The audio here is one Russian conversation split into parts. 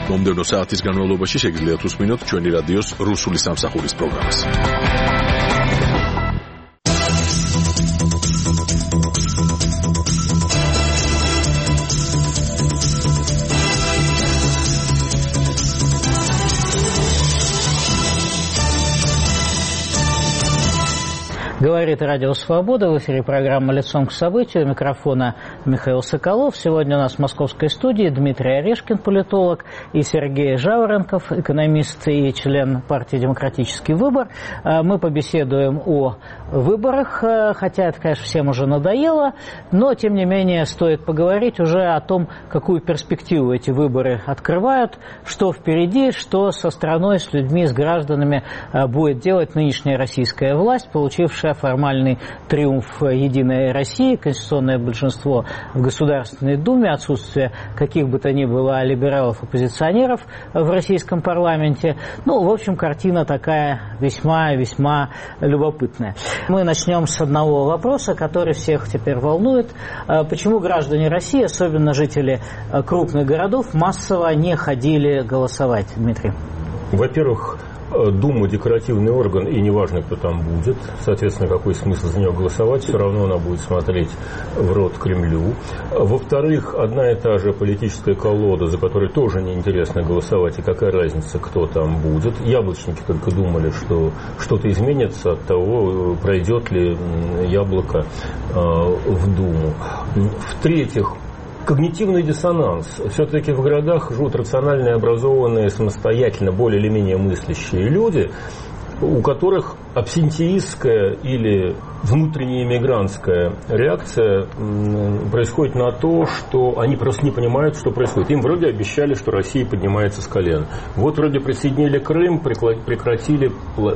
მომდევნო საათის განმავლობაში შეგიძლიათ უსმინოთ ჩვენი რადიოს რუსული სამსახურის პროგრამას. Говорит Радио Свобода, в эфире программа «Лицом к событию», у микрофона Михаил Соколов. Сегодня у нас в московской студии Дмитрий Орешкин, политолог, и Сергей Жаворонков, экономист и член партии «Демократический выбор». Мы побеседуем о выборах, хотя это, конечно, всем уже надоело, но, тем не менее, стоит поговорить уже о том, какую перспективу эти выборы открывают, что впереди, что со страной, с людьми, с гражданами будет делать нынешняя российская власть, получившая формальный триумф «Единой России», конституционное большинство в Государственной Думе, отсутствие каких бы то ни было либералов-оппозиционеров в российском парламенте. Ну, в общем, картина такая весьма любопытная. Мы начнем с одного вопроса, который всех теперь волнует. Почему граждане России, особенно жители крупных городов, массово не ходили голосовать, Дмитрий? Во-первых, Дума – декоративный орган, и неважно, кто там будет. Соответственно, какой смысл за нее голосовать, все равно она будет смотреть в рот Кремлю. Во-вторых, одна и та же политическая колода, за которой тоже неинтересно голосовать, и какая разница, кто там будет. Яблочники только думали, что что-то изменится от того, пройдет ли яблоко в Думу. В-третьих, когнитивный диссонанс. Все-таки в городах живут рациональные, образованные, самостоятельно, более или менее мыслящие люди, у которых абсентеистская или внутренняя иммигрантская реакция происходит на то, что они просто не понимают, что происходит. Им вроде обещали, что Россия поднимается с колен. Вот вроде присоединили Крым, прекратили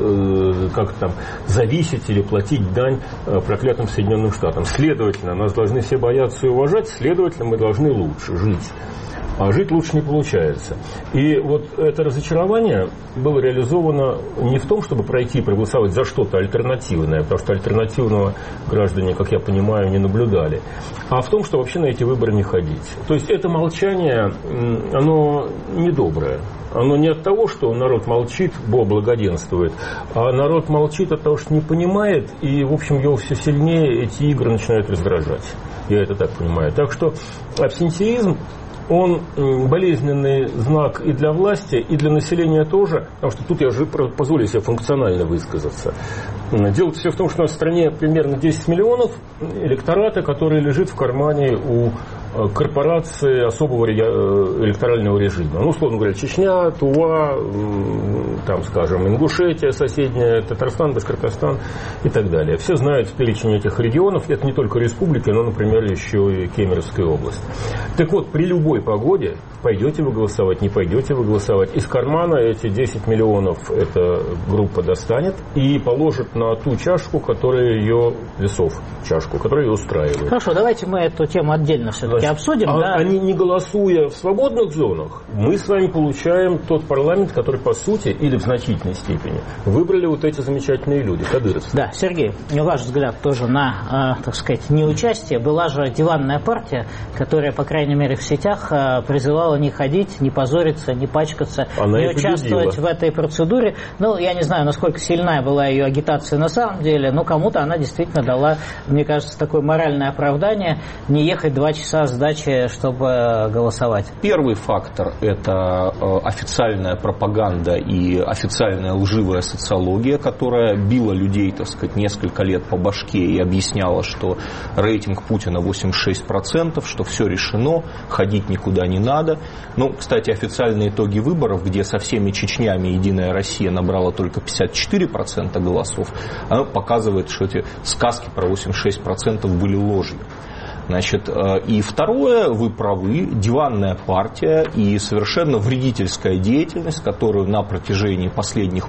зависеть или платить дань проклятым Соединенным Штатам. Следовательно, нас должны все бояться и уважать, следовательно, мы должны лучше жить. А жить лучше не получается. И вот это разочарование было реализовано не в том, чтобы пройти и проголосовать за что-то альтернативное, потому что альтернативного граждане, как я понимаю, не наблюдали, а в том, что вообще на эти выборы не ходить. То есть это молчание, оно недоброе. Оно не от того, что народ молчит, Бог благоденствует, а народ молчит от того, что не понимает, и, в общем, его все сильнее эти игры начинают раздражать. Я это так понимаю. Так что абсентеизм, он болезненный знак и для власти, и для населения тоже, потому что тут я же позволю себе функционально высказаться. Дело все в том, что у нас в стране примерно 10 миллионов электората, который лежит в кармане у корпорации особого электорального режима. Ну, условно говоря, Чечня, Тува, там, скажем, Ингушетия соседняя, Татарстан, Башкортостан и так далее. Все знают перечень этих регионов. Это не только республики, но, например, еще и Кемеровская область. Так вот, при любой погоде, пойдете вы голосовать, не пойдете вы голосовать, из кармана эти 10 миллионов эта группа достанет и положит на ту чашку, которая ее, весов чашку, которая ее устраивает. Хорошо, давайте мы эту тему отдельно все-таки обсудим. Да? Они, не голосуя в свободных зонах, мы с вами получаем тот парламент, который, по сути, или в значительной степени, выбрали вот эти замечательные люди, кадыровцы. Да, Сергей, ваш взгляд тоже на, так сказать, неучастие. Была же диванная партия, которая, по крайней мере, в сетях призывала не ходить, не позориться, не пачкаться, не участвовать в этой процедуре. Ну, я не знаю, насколько сильная была ее агитация на самом деле, но кому-то она действительно дала, мне кажется, такое моральное оправдание не ехать 2 часа с дачи, чтобы голосовать. Первый фактор – это официальная пропаганда и официальная лживая социология, которая била людей, так сказать, несколько лет по башке и объясняла, что рейтинг Путина 86%, что все решено, ходить никуда не надо. Ну, кстати, официальные итоги выборов, где со всеми Чечнями «Единая Россия» набрала только 54% голосов, она показывает, что эти сказки про 86% были ложью. Значит, и второе, вы правы, диванная партия и совершенно вредительская деятельность, которую на протяжении последних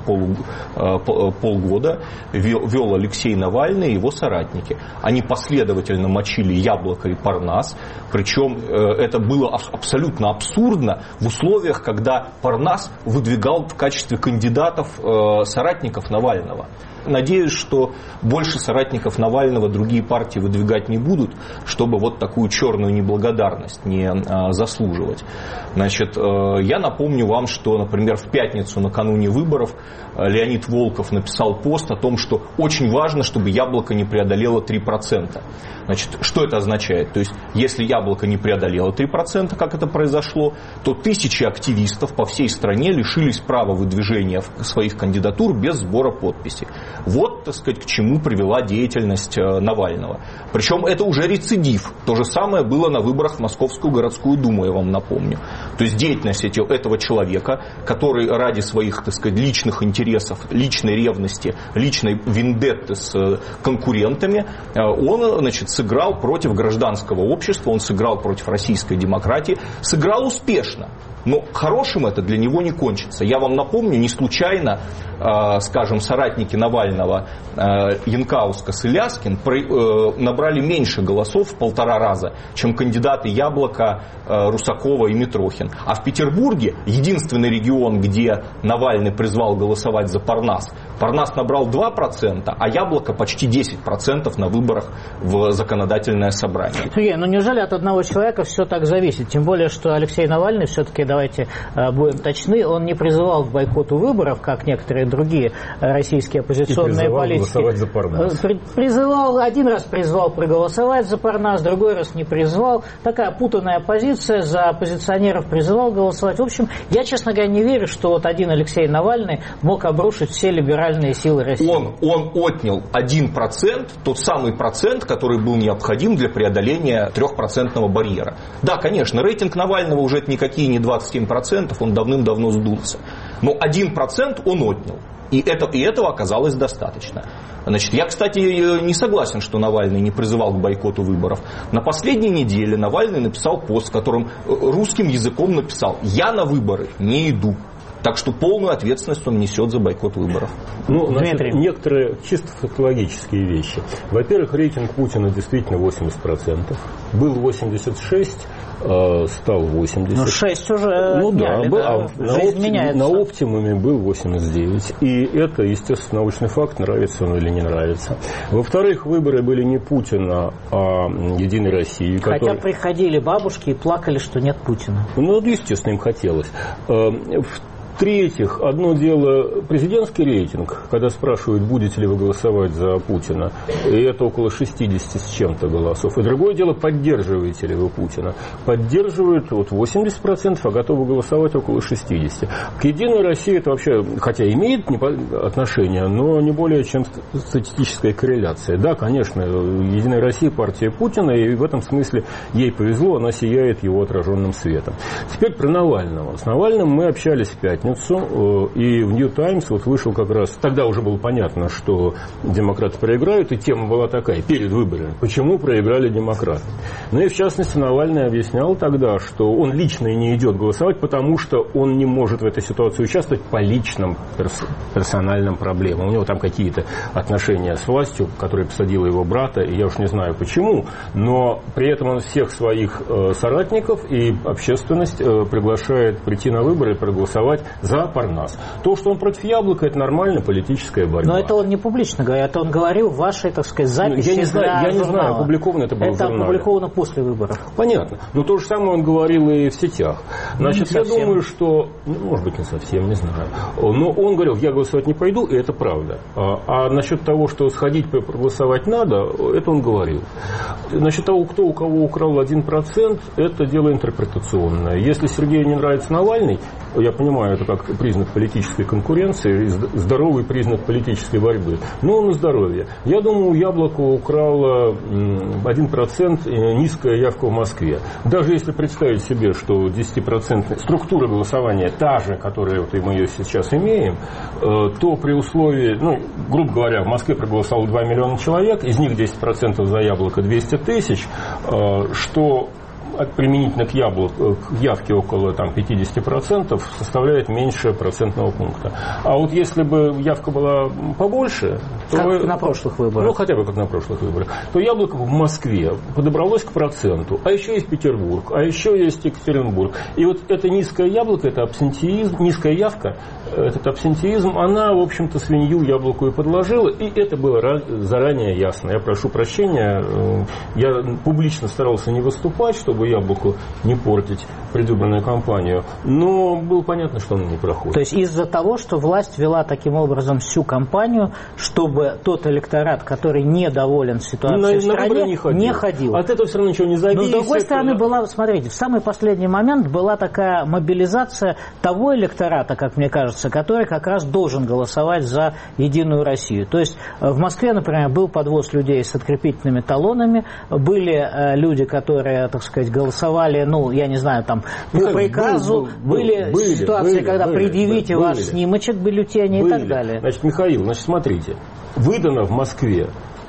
полгода вел Алексей Навальный и его соратники. Они последовательно мочили Яблоко и Парнас, причем это было абсолютно абсурдно в условиях, когда Парнас выдвигал в качестве кандидатов соратников Навального. Надеюсь, что больше соратников Навального другие партии выдвигать не будут, что чтобы вот такую черную неблагодарность не заслуживать. Значит, я напомню вам, что, например, в пятницу накануне выборов Леонид Волков написал пост о том, что очень важно, чтобы яблоко не преодолело 3%. Значит, что это означает? То есть, если яблоко не преодолело 3%, как это произошло, то тысячи активистов по всей стране лишились права выдвижения своих кандидатур без сбора подписей. Вот, так сказать, к чему привела деятельность Навального. Причем это уже рецидив. То же самое было на выборах в Московскую городскую думу, я вам напомню. То есть, деятельность этого человека, который ради своих, так сказать, личных интересов, личной ревности, личной вендетты с конкурентами, он, значит, сыграл против гражданского общества, он сыграл против российской демократии, сыграл успешно. Но хорошим это для него не кончится. Я вам напомню, не случайно, скажем, соратники Навального Янкаускас и Ляскин набрали меньше голосов в 1,5 раза, чем кандидаты Яблока, Русакова и Митрохин. А в Петербурге, единственный регион, где Навальный призвал голосовать за Парнас, Парнас набрал 2%, а Яблоко почти 10% на выборах в законодательное собрание. Сергей, ну неужели от одного человека все так зависит? Тем более, что Алексей Навальный, все-таки, давайте будем точны, он не призывал к бойкоту выборов, как некоторые другие российские оппозиционные политики. Голосовать за Парнас. Призывал, один раз призвал проголосовать за Парнас, другой раз не призвал. Такая путанная позиция, за оппозиционеров призывал голосовать. В общем, я, честно говоря, не верю, что вот один Алексей Навальный мог обрушить все либеральные силы России. Он отнял 1%, тот самый процент, который был необходим для преодоления 3% барьера. Да, конечно, рейтинг Навального уже никакие не 27%, он давным-давно сдулся. Но 1% он отнял. И этого оказалось достаточно. Значит, я, кстати, не согласен, что Навальный не призывал к бойкоту выборов. На последней неделе Навальный написал пост, в котором русским языком написал: «Я на выборы не иду». Так что полную ответственность он несет за бойкот выборов. Ну, значит, некоторые чисто фактологические вещи. Во-первых, рейтинг Путина действительно 80%. Был 86, стал 80. Ну, 6 уже отняли, да, на оптимуме был 89. И это, естественно, научный факт, нравится он или не нравится. Во-вторых, выборы были не Путина, а Единой России. Хотя приходили бабушки и плакали, что нет Путина. Ну, естественно, им хотелось. В-третьих, одно дело президентский рейтинг, когда спрашивают, будете ли вы голосовать за Путина, и это около 60 с чем-то голосов. И другое дело, поддерживаете ли вы Путина. Поддерживают вот 80%, а готовы голосовать около 60%. К Единой России это вообще, хотя имеет отношение, но не более чем статистическая корреляция. Да, конечно, Единая Россия партия Путина, и в этом смысле ей повезло, она сияет его отраженным светом. Теперь про Навального. С Навальным мы общались в пятницу. И в New Times вот вышел как раз, тогда уже было понятно, что демократы проиграют, и тема была такая, перед выборами, почему проиграли демократы. Ну и в частности Навальный объяснял тогда, что он лично и не идет голосовать, потому что он не может в этой ситуации участвовать по личным персональным проблемам. У него там какие-то отношения с властью, которая посадила его брата, и я уж не знаю почему, но при этом он всех своих соратников и общественность приглашает прийти на выборы и проголосовать за Парнас. То, что он против Яблока, это нормальная политическая борьба. Но это он не публично говорит, это он говорил в вашей, так сказать, записи. Я не знаю, опубликовано это было в журнале. Это опубликовано после выборов. Понятно. Но то же самое он говорил и в сетях. Значит, я думаю, что, может быть, не совсем, не знаю. Но он говорил, я голосовать не пойду, и это правда. А насчет того, что сходить проголосовать надо, это он говорил. Насчет того, кто у кого украл 1%, это дело интерпретационное. Если Сергею не нравится Навальный, я понимаю, это как признак политической конкуренции, здоровый признак политической борьбы. Но он на здоровье. Я думаю, Яблоко украло 1% низкая явка в Москве. Даже если представить себе, что 10% структура голосования та же, которая вот мы ее сейчас имеем, то при условии, грубо говоря, в Москве проголосовало 2 миллиона человек, из них 10% за Яблоко 200 тысяч, что применительно к явке около 50% составляет меньше процентного пункта. А вот если бы явка была побольше, то... Как на прошлых выборах. Ну, хотя бы как на прошлых выборах. То Яблоко в Москве подобралось к проценту. А еще есть Петербург, а еще есть Екатеринбург. И вот это низкое яблоко, это абсентеизм, низкая явка, этот абсентеизм, она, в общем-то, свинью Яблоку и подложила. И это было заранее ясно. Я прошу прощения, я публично старался не выступать, чтобы Яблоку не портить предвыборную кампанию, но было понятно, что он не проходит. То есть из-за того, что власть вела таким образом всю кампанию, чтобы тот электорат, который недоволен ситуацией в стране, не ходил. От этого все равно ничего не зависит. Но с другой стороны, была, смотрите, в самый последний момент была такая мобилизация того электората, как мне кажется, который как раз должен голосовать за Единую Россию. То есть в Москве, например, был подвоз людей с открепительными талонами, были люди, которые, так сказать, голосовали, ну, я не знаю, там, по приказу, были ситуации, когда предъявите ваш снимочек бюллетеня и так далее. Значит, Михаил, смотрите, выдано в Москве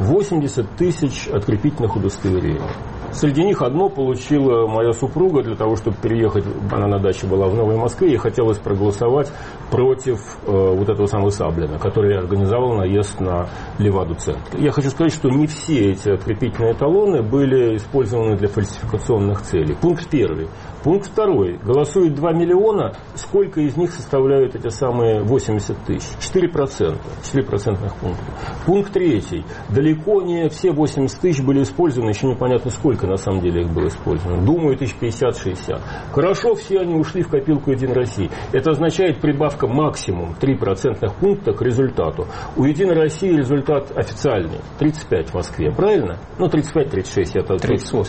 80 тысяч открепительных удостоверений. Среди них одно получила моя супруга для того, чтобы переехать, она на даче была в Новой Москве, ей хотелось проголосовать против вот этого самого Саблина, который организовал наезд на Леваду-центр. Я хочу сказать, что не все эти открепительные талоны были использованы для фальсификационных целей. Пункт первый. Пункт второй. Голосует 2 миллиона, сколько из них составляют эти самые 80 тысяч? 4%. 4% пункта. Пункт третий. Далеко не все 80 тысяч были использованы, еще непонятно сколько на самом деле их было использовано. Думаю, 50-60. Хорошо, все они ушли в копилку Единой России. Это означает прибавка максимум 3% пункта к результату. У Единой России результат официальный. 35 в Москве. Правильно? Ну, 35-36. Это 38.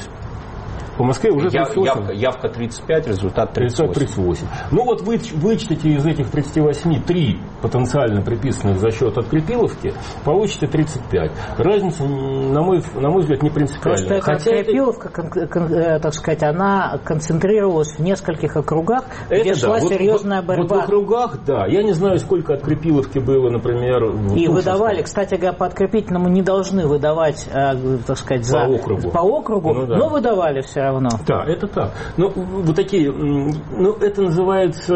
По Москве уже 38. Явка 35, результат 38. 38. Ну вот вычтите из этих 38 3 потенциально приписанных за счет открепиловки, получите 35. Разница, на мой взгляд, не принципиальная. Просто открепиловка, так сказать, она концентрировалась в нескольких округах, где шла серьезная борьба. Вот в округах, да. Я не знаю, сколько открепиловки было, например, в И выдавали, кстати говоря, по открепительному не должны выдавать, так сказать, по округу, ну, да. Но выдавали все равно. Да, это так. Но вот такие, это называется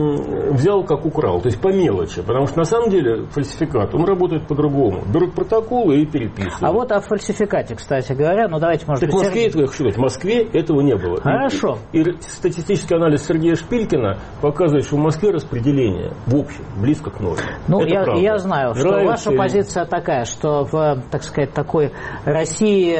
взял как украл, то есть по мелочи, потому что на самом деле фальсификат, он работает по-другому. Берут протоколы и переписывают. А вот о фальсификате, кстати говоря, давайте, может быть... В Москве этого не было. Хорошо. И статистический анализ Сергея Шпилькина показывает, что в Москве распределение в общем близко к норме. Я знаю, что ваша позиция такая, что в, так сказать, такой России,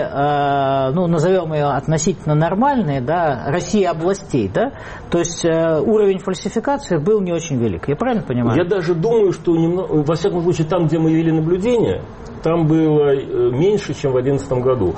назовем ее относительно нормальной, да, России областей, да, то есть уровень фальсификации был не очень велик. Я правильно понимаю? Я даже думаю, что во всяком случае там, где мы вели наблюдение, там было меньше, чем в 2011 году.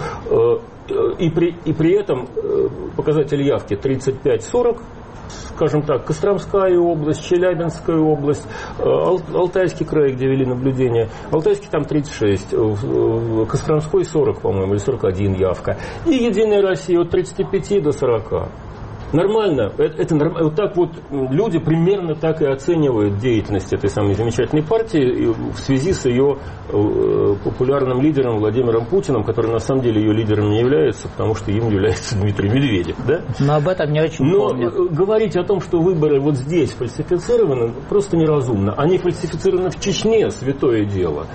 И при этом показатель явки 35-40, скажем так, Костромская область, Челябинская область, Алтайский край, где вели наблюдение. Алтайский там 36, Костромской 40, по-моему, или 41 явка. И Единая Россия от 35 до 40. Нормально. Это нормально. Вот так вот люди примерно так и оценивают деятельность этой самой замечательной партии в связи с ее популярным лидером Владимиром Путиным, который на самом деле ее лидером не является, потому что им является Дмитрий Медведев. Да? Но об этом не очень помнят. Но говорить о том, что выборы вот здесь фальсифицированы, просто неразумно. Они фальсифицированы в Чечне, святое дело.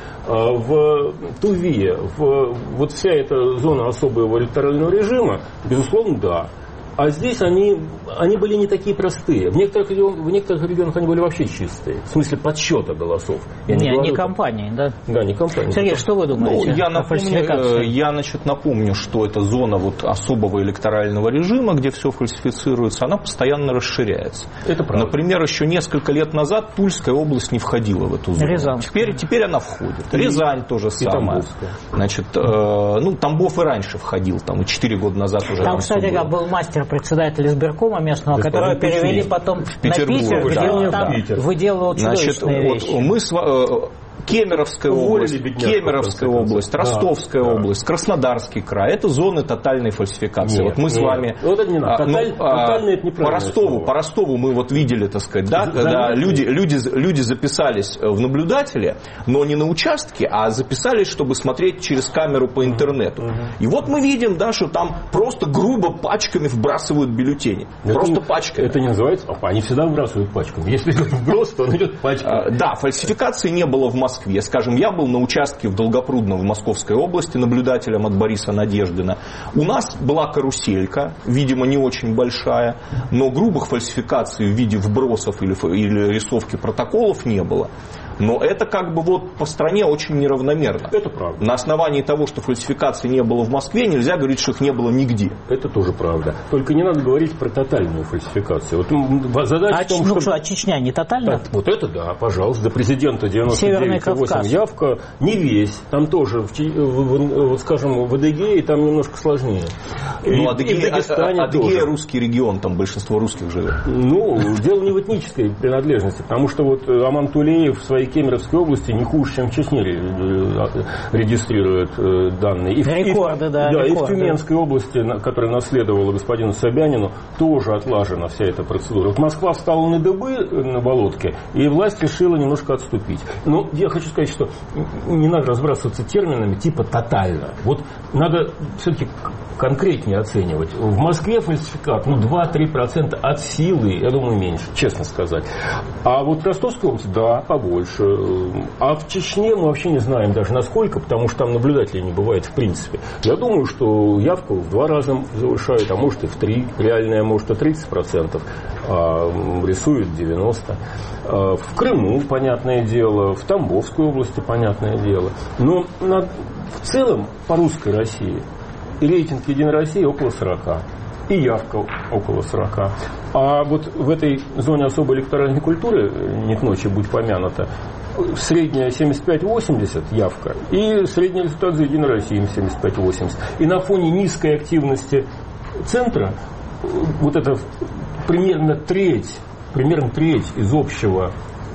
В Туве, вот вся эта зона особого электорального режима, безусловно, да. А здесь они были не такие простые. В некоторых регионах они были вообще чистые. В смысле подсчета голосов. Не компании, да? Да, не компании. Сергей, что вы думаете о фальсификации? Я напомню, что эта зона особого электорального режима, где все фальсифицируется, она постоянно расширяется. Это правда. Например, еще несколько лет назад Тульская область не входила в эту зону. Теперь она входит. Рязань тоже самое. Значит, Тамбов и раньше входил, и 4 года назад уже. Там, кстати, был мастер председатель избиркома местного, которого перевели потом в Питер, где он там выделывал чудовищные вещи. Кемеровская область, Ростовская область, Краснодарский край. Это зоны тотальной фальсификации. Нет, вот мы с вами... Вот это не надо. Тотальное это неправильное по Ростову мы вот видели, так сказать, да, когда люди записались в наблюдатели, но не на участке, а записались, чтобы смотреть через камеру по интернету. И вот мы видим, да, что там просто грубо пачками вбрасывают бюллетени. Просто пачками. Это не называется... Они всегда вбрасывают пачками. Если идет вброс, то он идет пачками. Да, фальсификации не было в Москве. Скажем, я был на участке в Долгопрудном в Московской области наблюдателем от Бориса Надеждина. У нас была каруселька, видимо, не очень большая, но грубых фальсификаций в виде вбросов или рисовки протоколов не было. Но это как бы вот по стране очень неравномерно. Это правда. На основании того, что фальсификаций не было в Москве, нельзя говорить, что их не было нигде. Это тоже правда. Только не надо говорить про тотальную фальсификацию. Вот задача в том, что... А Чечня не тотальна? Вот это да, пожалуйста. До президента 99,8 явка не весь. Там тоже, вот скажем, в Адыгее там немножко сложнее. Ну, Адыгея русский регион, там большинство русских живет. Ну, дело не в этнической принадлежности, потому что вот Аман Тулеев в своей Кемеровской области не хуже, чем в Чечне регистрирует данные. Рекорды, да. И в Тюменской области, которая наследовала господину Собянину, тоже отлажена вся эта процедура. Вот Москва встала на дыбы на болотке, и власть решила немножко отступить. Но я хочу сказать, что не надо разбрасываться терминами типа «тотально». Вот надо все-таки конкретнее оценивать. В Москве фальсификат 2-3% от силы, я думаю, меньше, честно сказать. А вот в Ростовской области, да, побольше. А в Чечне мы вообще не знаем даже насколько, потому что там наблюдателей не бывает в принципе. Я думаю, что явку в 2 раза завышают, а может и в 3. Реальная, может, и 30%, а рисуют 90%. В Крыму, понятное дело, в Тамбовской области, понятное дело. Но в целом по русской России рейтинг «Единой России» около 40. И явка около 40. А вот в этой зоне особой электоральной культуры, не к ночи будь помянута, средняя 75-80 явка и средний результат за «Единой России» 75-80. И на фоне низкой активности центра вот это примерно треть из общего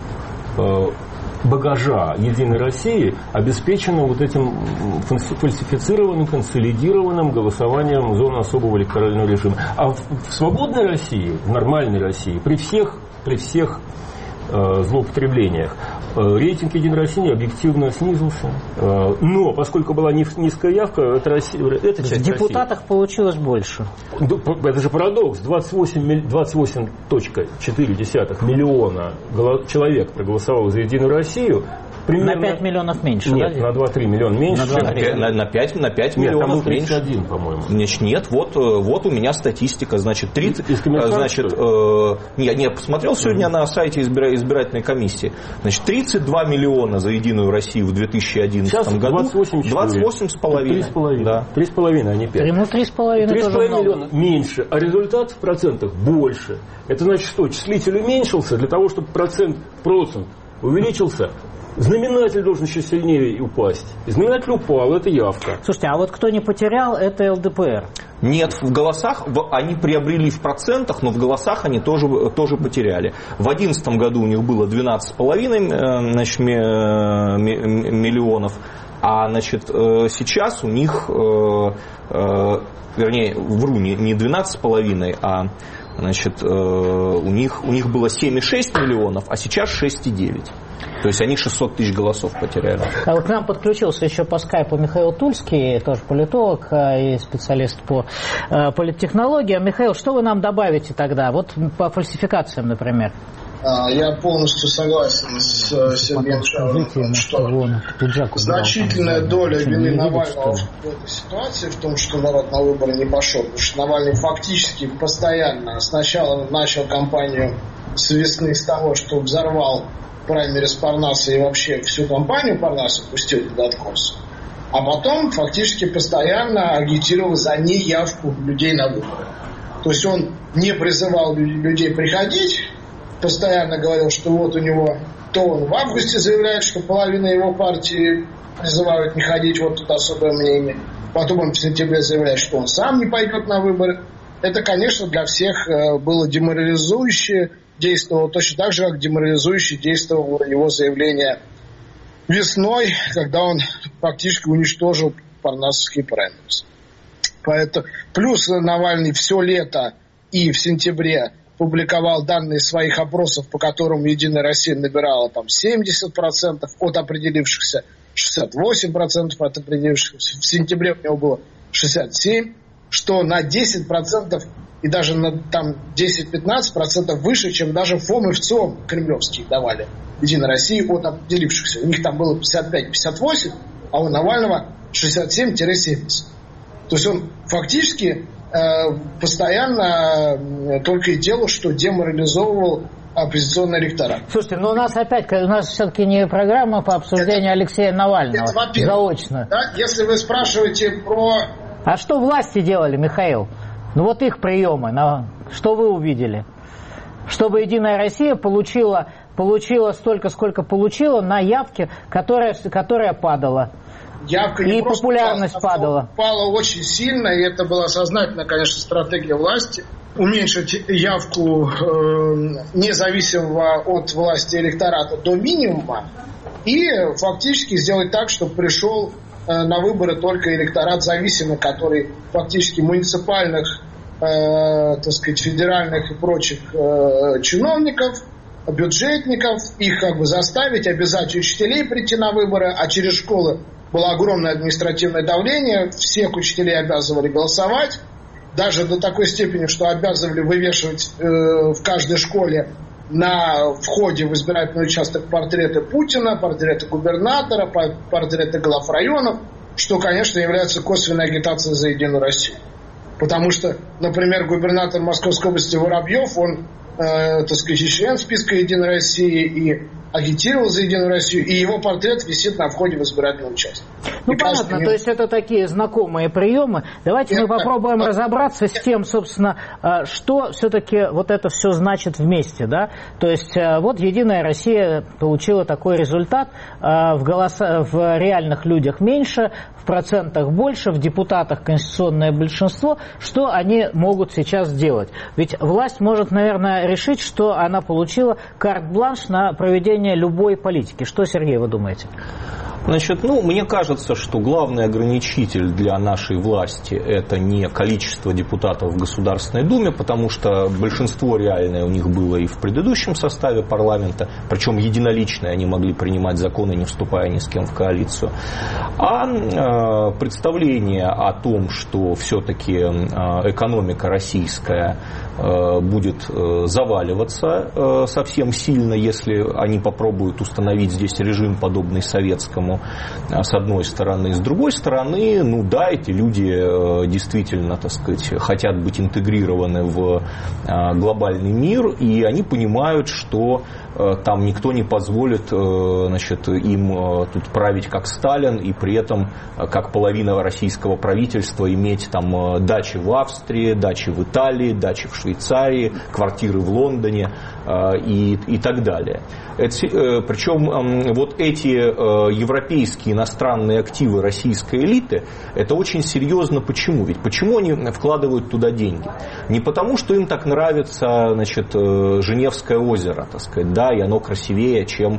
багажа «Единой России» обеспечено вот этим фальсифицированным, консолидированным голосованием зоны особого электорального режима. А в свободной России, в нормальной России, при всех злоупотреблениях рейтинг «Единой России» объективно снизился. Но поскольку была низкая явка, эта часть в депутатах России получилось больше. Это же парадокс. 28,4 миллиона человек проголосовало за «Единую Россию». Примерно... На 5 миллионов меньше, нет, да? На 2-3 миллиона меньше. На 5 миллионов меньше. 31, по-моему. Нет, вот у меня статистика. Значит, 30... Я посмотрел сегодня на сайте избирательной комиссии. Значит, 32 миллиона за «Единую Россию» в 2011 году. 28,5. Да. 3,5, а не 5. 3,5 миллиона меньше, а результат в процентах больше. Это значит что? Числитель уменьшился для того, чтобы процент увеличился. Знаменатель должен еще сильнее упасть. И знаменатель упал, это явка. Слушайте, а вот кто не потерял, это ЛДПР. Нет, в голосах они приобрели в процентах, но в голосах они тоже потеряли. В 2011 году у них было 12,5 миллионов, а сейчас у них, вернее, вру, не 12,5, а у них было 7,6 миллионов, а сейчас 6,9. То есть они 600 тысяч голосов потеряли. А вот к нам подключился еще по скайпу Михаил Тульский, тоже политолог и специалист по политтехнологиям. Михаил, что вы нам добавите тогда? Вот по фальсификациям, например. Я полностью согласен с Сергеем Шавриным, что значительная доля вины Навального в этой ситуации, в том, что народ на выборы не пошел, потому что Навальный фактически постоянно сначала начал кампанию с весны с того, что взорвал праймерис Парнаса и вообще всю кампанию Парнаса пустил под откос, а потом фактически постоянно агитировал за неявку людей на выборы. То есть он не призывал людей приходить, постоянно говорил, что вот у него, то он в августе заявляет, что половина его партии призывают не ходить, вот тут особое мнение. Потом он в сентябре заявляет, что он сам не пойдет на выборы. Это, конечно, для всех было деморализующе, действовало точно так же, как деморализующе действовало его заявление весной, когда он фактически уничтожил парнасовские праймерис. Поэтому, плюс Навальный все лето и в сентябре публиковал данные своих опросов, по которым «Единая Россия» набирала там 70% от определившихся, 68% от определившихся. В сентябре у него было 67%, что на 10% и даже на там 10-15% выше, чем даже ФОМ и ВЦИОМ кремлевские давали «Единой России» от определившихся. У них там было 55-58%, а у Навального 67-70%. То есть он фактически постоянно только и делал, что деморализовывал оппозиционный электорат. Слушайте, но у нас все-таки не программа по обсуждению Алексея Навального. Это, заочно. Да, если вы спрашиваете про... А что власти делали, Михаил? Ну вот их приемы. Что вы увидели? Чтобы «Единая Россия» получила столько, сколько получила на явке, которая падала. Явка и популярность падала. Пала очень сильно, и это была сознательная, конечно, стратегия власти. Уменьшить явку независимого от власти электората до минимума и фактически сделать так, чтобы пришел на выборы только электорат зависимый, который фактически муниципальных, так сказать, федеральных и прочих чиновников, бюджетников, их как бы заставить, обязать учителей прийти на выборы, а через школы было огромное административное давление, всех учителей обязывали голосовать, даже до такой степени, что обязывали вывешивать в каждой школе на входе в избирательный участок портреты Путина, портреты губернатора, портреты глав районов, что, конечно, является косвенной агитацией за «Единую Россию». Потому что, например, губернатор Московской области Воробьев, он, так сказать, член списка «Единой России» и агитировал за «Единую Россию», и его портрет висит на входе в избирательный участок. Ну, понятно, то есть это такие знакомые приемы. Давайте мы попробуем разобраться с тем, собственно, что все-таки вот это все значит вместе, да? То есть вот «Единая Россия» получила такой результат, в реальных людях меньше, в процентах больше, в депутатах конституционное большинство. Что они могут сейчас делать? Ведь власть может, наверное, решить, что она получила карт-бланш на проведение любой политики. Что, Сергей, вы думаете? Значит, мне кажется, что главный ограничитель для нашей власти – это не количество депутатов в Государственной Думе, потому что большинство реальное у них было и в предыдущем составе парламента, причем единолично они могли принимать законы, не вступая ни с кем в коалицию, а представление о том, что все-таки экономика российская будет заваливаться совсем сильно, если они попробуют установить здесь режим, подобный советскому, с одной стороны. С другой стороны, эти люди действительно, так сказать, хотят быть интегрированы в глобальный мир, и они понимают, что там никто не позволит, им тут править как Сталин, и при этом, как половина российского правительства, иметь там дачи в Австрии, дачи в Италии, дачи в Швейцарии, квартиры в Лондоне и так далее. Причем вот эти европейские иностранные активы российской элиты, это очень серьезно. Почему? Ведь почему они вкладывают туда деньги? Не потому, что им так нравится, Женевское озеро, так сказать, да, и оно красивее, чем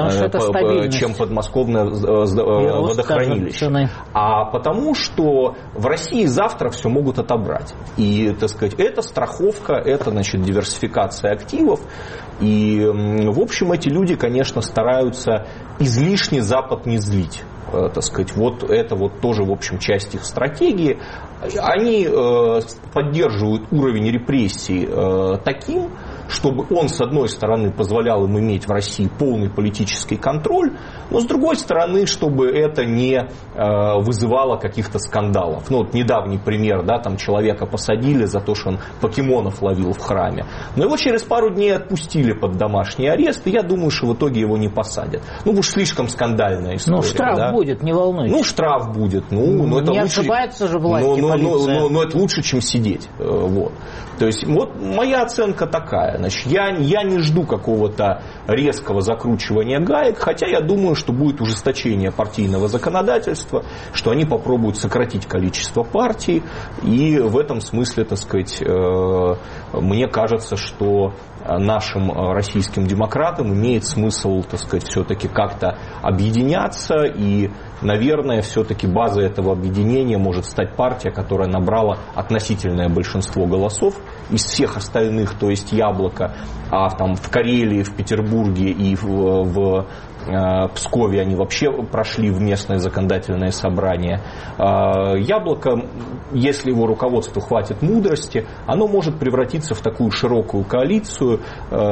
подмосковное водохранилище. А потому, что в России завтра все могут отобрать. И, так сказать, это страховка, это, диверсификация активов. И, в общем, эти люди, конечно, стараются излишне Запад не злить. Так сказать, вот это вот тоже, в общем, часть их стратегии. Они поддерживают уровень репрессий таким, чтобы он, с одной стороны, позволял им иметь в России полный политический контроль, но, с другой стороны, чтобы это не вызывало каких-то скандалов. Недавний пример, да, там человека посадили за то, что он покемонов ловил в храме. Но его через пару дней отпустили под домашний арест, и я думаю, что в итоге его не посадят. Уж слишком скандальная история. Штраф будет, не волнуйтесь. Штраф будет. Это не лучше, ошибается же власть и полиция. Но это лучше, чем сидеть. Вот. То есть, вот моя оценка такая. Значит, я не жду какого-то резкого закручивания гаек, хотя я думаю, что будет ужесточение партийного законодательства, что они попробуют сократить количество партий, и в этом смысле, так сказать, мне кажется, что нашим российским демократам имеет смысл, так сказать, все-таки как-то объединяться, и, наверное, все-таки базой этого объединения может стать партия, которая набрала относительное большинство голосов из всех остальных, то есть Яблоко, а там в Карелии, в Петербурге и в Пскове они вообще прошли в местное законодательное собрание. Яблоко, если его руководству хватит мудрости, оно может превратиться в такую широкую коалицию,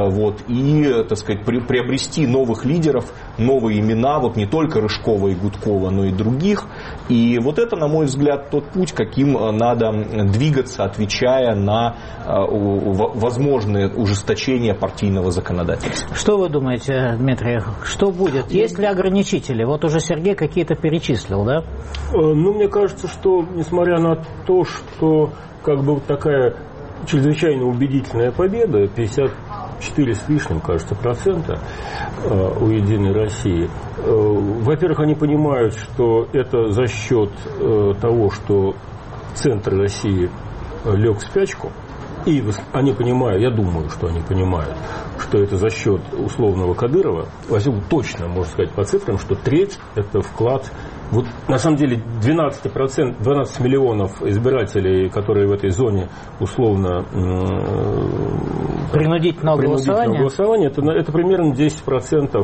и, так сказать, приобрести новых лидеров, новые имена, не только Рыжкова и Гудкова, но и других. И вот это, на мой взгляд, тот путь, каким надо двигаться, отвечая на возможные ужесточения партийного законодательства. Что вы думаете, Дмитрий, что будет? Есть ли ограничители? Вот уже Сергей какие-то перечислил, да? Мне кажется, что, несмотря на то, что такая чрезвычайно убедительная победа, 54 с лишним, кажется, процента у «Единой России», во-первых, они понимают, что это за счет того, что центр России лег в спячку, и они понимают, я думаю, что они понимают, что это за счет условного Кадырова. Во всем точно, можно сказать по цифрам, что треть – это вклад. На самом деле 12 миллионов избирателей, которые в этой зоне условно принудительного голосования, это примерно 10%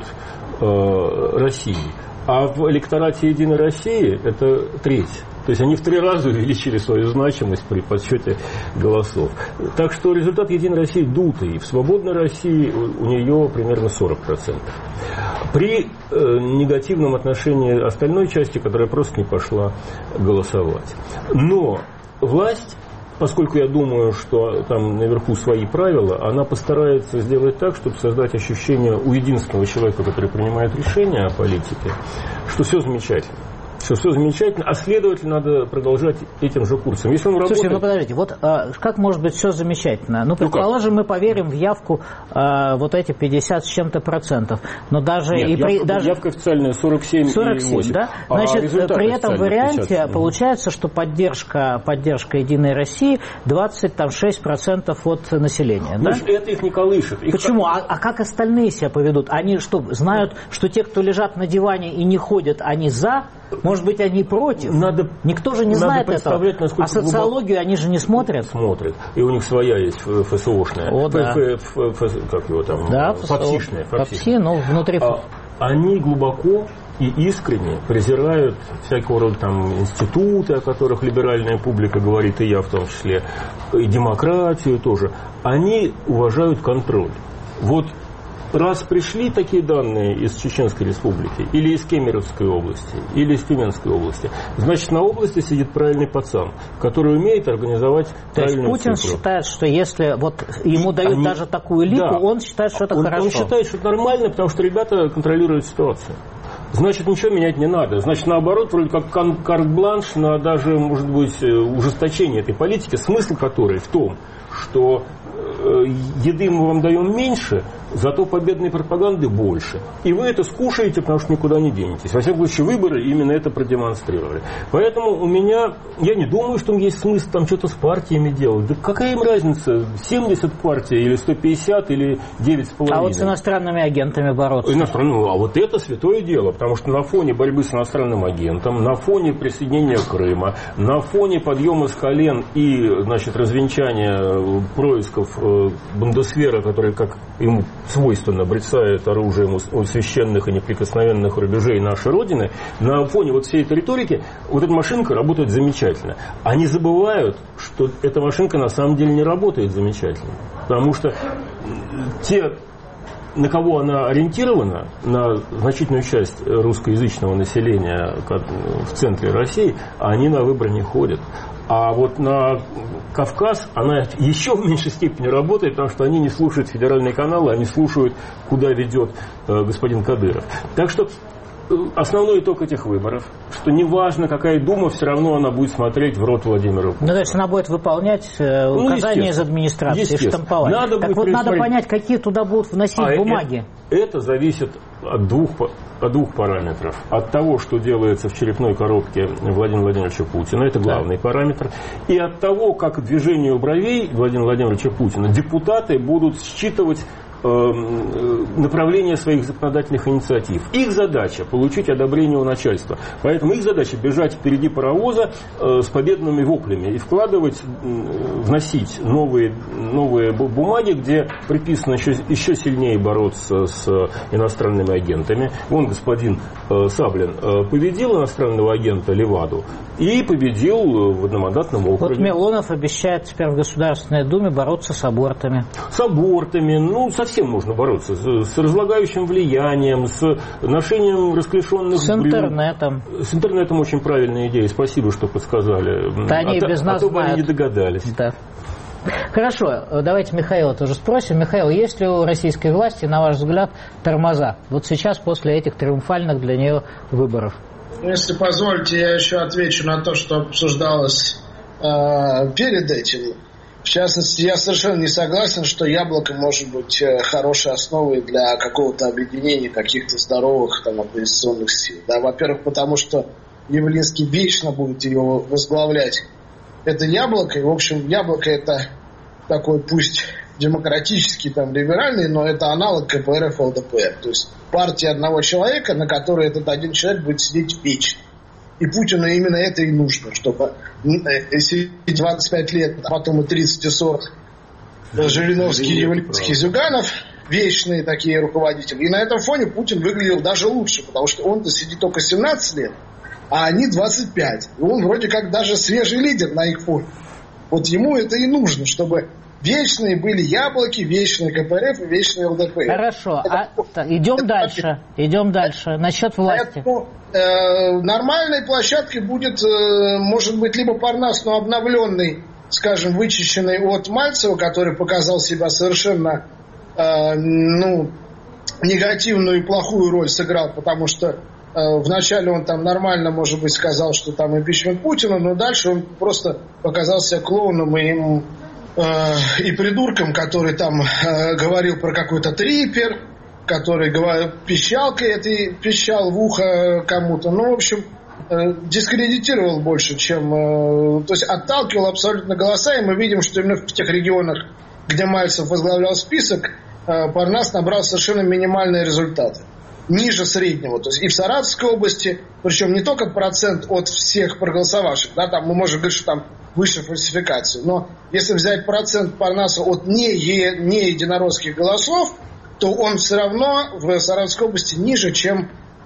от России. А в электорате «Единой России» это треть. То есть они в 3 раза увеличили свою значимость при подсчете голосов. Так что результат «Единой России» дутый. В «Свободной России» у нее примерно 40%. При негативном отношении остальной части, которая просто не пошла голосовать. Но власть, поскольку я думаю, что там наверху свои правила, она постарается сделать так, чтобы создать ощущение у единственного человека, который принимает решения о политике, что все замечательно. Что все замечательно, а следовательно, надо продолжать этим же курсом. Если он работает... Слушайте, подождите, как может быть все замечательно? Предположим, мы поверим в явку эти 50 с чем-то процентов. Но даже... Явка официальная 47,8. Да? Значит, при этом варианте получается, что поддержка «Единой России» 26% от населения. Да? Это их не колышет. Почему? А как остальные себя поведут? Они что, знают, что те, кто лежат на диване и не ходят, они за? Может быть, они против? Никто же не знает этого. А социологию они же не смотрят? Смотрят. И у них своя есть ФСОшная. Как его там? Да, ФАПСИшная. ФАПСИ, но внутри... Они глубоко и искренне презирают всякого рода институты, о которых либеральная публика говорит, и я в том числе, и демократию тоже. Они уважают контроль. Раз пришли такие данные из Чеченской Республики, или из Кемеровской области, или из Тюменской области, значит, на области сидит правильный пацан, который умеет организовать правильную цифру. То есть Путин считает, что если ему дают даже такую лику, он считает, что это хорошо. Он считает, что это нормально, потому что ребята контролируют ситуацию. Значит, ничего менять не надо. Значит, наоборот, вроде как карт-бланш на даже, может быть, ужесточение этой политики, смысл которой в том, что еды мы вам даем меньше, зато победной пропаганды больше. И вы это скушаете, потому что никуда не денетесь. Во всяком случае, выборы именно это продемонстрировали. Поэтому я не думаю, что есть смысл что-то с партиями делать. Да какая им разница, 70 партий или 150 или 9,5? А с иностранными агентами бороться? А это святое дело, потому что на фоне борьбы с иностранным агентом, на фоне присоединения Крыма, на фоне подъема с колен и, развенчания происков Бундесвера, который, как ему свойственно, брецает оружием у священных и неприкосновенных рубежей нашей Родины, на фоне всей этой риторики эта машинка работает замечательно. Они забывают, что эта машинка на самом деле не работает замечательно. Потому что те, на кого она ориентирована, на значительную часть русскоязычного населения в центре России, они на выборы не ходят. А на Кавказ она еще в меньшей степени работает, потому что они не слушают федеральные каналы, они слушают, куда ведет господин Кадыров. Так что основной итог этих выборов, что неважно, какая дума, все равно она будет смотреть в рот Владимиру Путину. Ну, то есть она будет выполнять указания из администрации, штамповать. Надо понять, какие туда будут вносить бумаги. Это зависит от двух параметров. От того, что делается в черепной коробке Владимира Владимировича Путина, это главный параметр, и от того, как движению бровей Владимира Владимировича Путина депутаты будут считывать направление своих законодательных инициатив. Их задача – получить одобрение у начальства. Поэтому их задача – бежать впереди паровоза с победными воплями и вкладывать, вносить новые бумаги, где приписано еще сильнее бороться с иностранными агентами. Вон господин Саблин победил иностранного агента Леваду и победил в одномандатном округе. Вот Милонов обещает теперь в Государственной Думе бороться с абортами. С абортами, совсем нужно бороться. С разлагающим влиянием, с ношением расклешенных с интернетом. С интернетом очень правильная идея. Спасибо, что подсказали. Да они без нас знают. Они не догадались. Да. Хорошо, давайте Михаила тоже спросим. Михаил, есть ли у российской власти, на ваш взгляд, тормоза? Вот сейчас, после этих триумфальных для нее выборов. Если позволите, я еще отвечу на то, что обсуждалось перед этим. В частности, я совершенно не согласен, что яблоко может быть хорошей основой для какого-то объединения каких-то здоровых оппозиционных сил. Да, во-первых, потому что Явлинский вечно будет ее возглавлять. Это яблоко, и, в общем, яблоко это такой, пусть демократический, либеральный, но это аналог КПРФ и ЛДПР. То есть партия одного человека, на которой этот один человек будет сидеть вечно. И Путину именно это и нужно, чтобы сидеть 25 лет, а потом и 30, и 40 Жириновский, Явлинский, Зюганов, вечные такие руководители. И на этом фоне Путин выглядел даже лучше, потому что он-то сидит только 17 лет, а они 25. И он вроде как даже свежий лидер на их фоне. Вот ему это и нужно, чтобы вечные были яблоки, вечные КПРФ и вечные ЛДПР. Хорошо, идем дальше. Идем дальше. Насчет власти. Поэтому нормальной площадкой будет, может быть, либо Парнас, но обновленный, скажем, вычищенный от Мальцева, который показал себя совершенно негативную и плохую роль сыграл, потому что вначале он нормально, может быть, сказал, что импичмент Путина, но дальше он просто показался клоуном и придурком, который говорил про какой-то трипер, который пищалкой этой пищал в ухо кому-то. В общем, дискредитировал больше, чем... то есть отталкивал абсолютно голоса, и мы видим, что именно в тех регионах, где Мальцев возглавлял список, Парнас набрал совершенно минимальные результаты. Ниже среднего. То есть и в Саратовской области, причем не только процент от всех проголосовавших, мы можем говорить, что выше фальсификации, но если взять процент Парнаса от не единоросских голосов, то он все равно в Саратовской области ниже, чем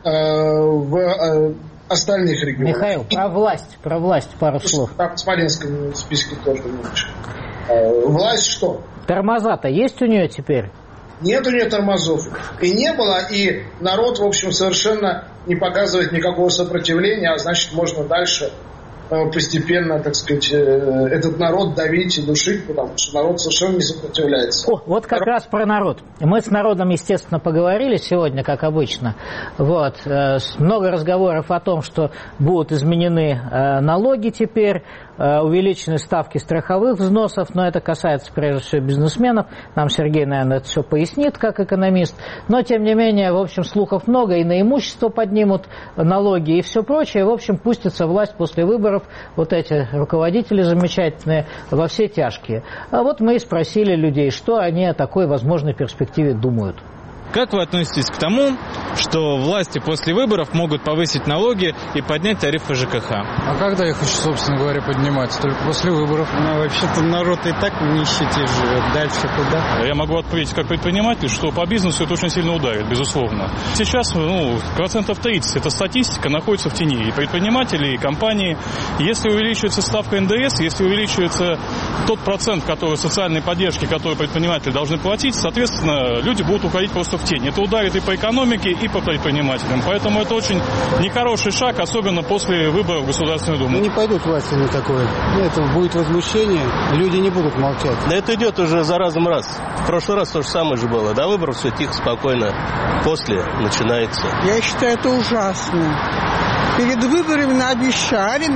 в остальных регионах. Михаил, про власть пару слов. В Смоленском списке тоже меньше. Власть что? Тормоза-то есть у нее теперь? Нет у нее тормозов. И не было, и народ, в общем, совершенно не показывает никакого сопротивления, а значит, можно дальше постепенно, так сказать, этот народ давить и душить, потому что народ совершенно не сопротивляется. Вот как раз про народ. Мы с народом, естественно, поговорили сегодня, как обычно. Много разговоров о том, что будут изменены налоги теперь, увеличены ставки страховых взносов, но это касается прежде всего бизнесменов. Нам Сергей, наверное, это все пояснит, как экономист. Но, тем не менее, в общем, слухов много, и на имущество поднимут налоги, и все прочее. В общем, пустится власть после выборов, вот эти руководители замечательные, во все тяжкие. А вот мы и спросили людей, что они о такой возможной перспективе думают. Как вы относитесь к тому, что власти после выборов могут повысить налоги и поднять тарифы ЖКХ? А когда их еще, собственно говоря, поднимать? Только после выборов. Вообще-то народ и так в нищете живет. Дальше куда? Я могу ответить как предприниматель, что по бизнесу это очень сильно ударит, безусловно. Сейчас, 30% это статистика, находится в тени. И предприниматели, и компании. Если увеличивается ставка НДС, если увеличивается тот процент социальной поддержки, который предприниматели должны платить, соответственно, люди будут уходить просто в тень. Это ударит и по экономике, и по предпринимателям. Поэтому это очень нехороший шаг, особенно после выборов в Государственную Думу. Не пойдут власти на такое. Это будет возмущение, люди не будут молчать. Да это идет уже за разом раз. В прошлый раз то же самое же было. До выборов все тихо, спокойно. После начинается. Я считаю, это ужасно. Перед выборами наобещали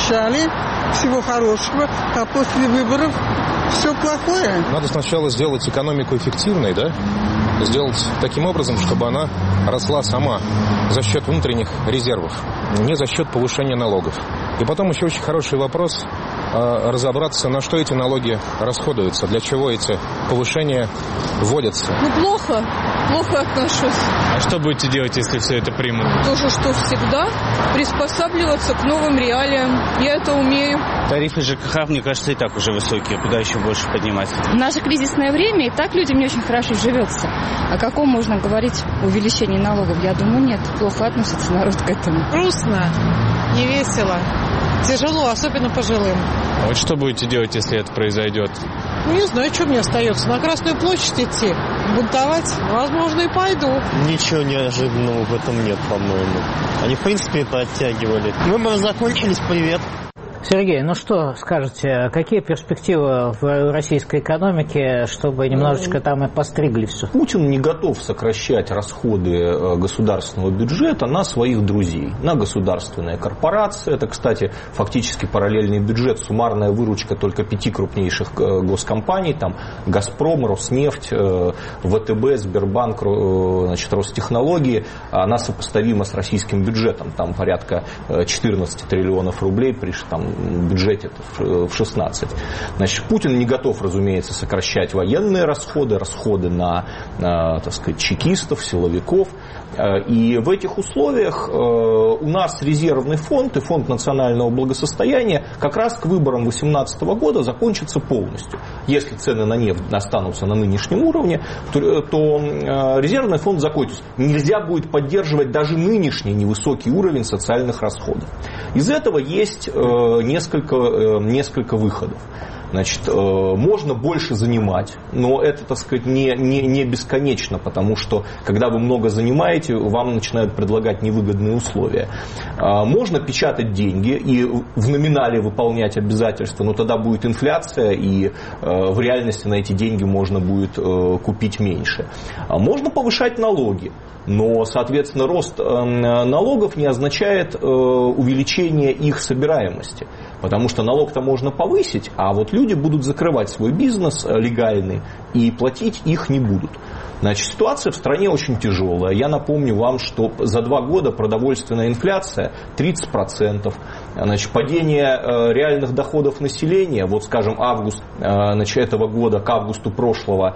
всего хорошего, а после выборов все плохое. Надо сначала сделать экономику эффективной, да? Сделать таким образом, чтобы она росла сама за счет внутренних резервов, не за счет повышения налогов. И потом еще очень хороший вопрос разобраться, на что эти налоги расходуются, для чего эти повышения вводятся. Плохо отношусь. А что будете делать, если все это примут? То же, что всегда, приспосабливаться к новым реалиям. Я это умею. Тарифы ЖКХ, мне кажется, и так уже высокие. Куда еще больше поднимать? В наше кризисное время и так людям не очень хорошо живется. О каком можно говорить увеличении налогов? Я думаю, нет. Плохо относится народ к этому. Грустно, не весело. Тяжело, особенно пожилым. А вот что будете делать, если это произойдет? Не знаю, что мне остается. На Красную площадь идти, бунтовать, возможно, и пойду. Ничего неожиданного в этом нет, по-моему. Они, в принципе, это оттягивали. Выборы закончились, привет. Сергей, что скажете, какие перспективы в российской экономике, чтобы немножечко там и постригли все? Путин не готов сокращать расходы государственного бюджета на своих друзей, на государственные корпорации. Это, кстати, фактически параллельный бюджет, суммарная выручка только 5 крупнейших госкомпаний, там Газпром, Роснефть, ВТБ, Сбербанк, Ростехнологии, она сопоставима с российским бюджетом, там порядка 14 триллионов рублей при бюджете в 16. Значит, Путин не готов, разумеется, сокращать военные расходы на, так сказать, чекистов, силовиков. И в этих условиях у нас резервный фонд и фонд национального благосостояния как раз к выборам 2018 года закончится полностью. Если цены на нефть останутся на нынешнем уровне, то резервный фонд закончится. Нельзя будет поддерживать даже нынешний невысокий уровень социальных расходов. Из этого есть несколько выходов. Значит, можно больше занимать, но это, так сказать, не бесконечно, потому что, когда вы много занимаете, вам начинают предлагать невыгодные условия. Можно печатать деньги и в номинале выполнять обязательства, но тогда будет инфляция, и в реальности на эти деньги можно будет купить меньше. Можно повышать налоги, но, соответственно, рост налогов не означает увеличение их собираемости. Потому что налог-то можно повысить, а вот люди будут закрывать свой бизнес легальный и платить их не будут. Значит, ситуация в стране очень тяжелая. Я напомню вам, что за 2 года продовольственная инфляция 30%. Значит, падение реальных доходов населения, вот скажем, август этого года к августу прошлого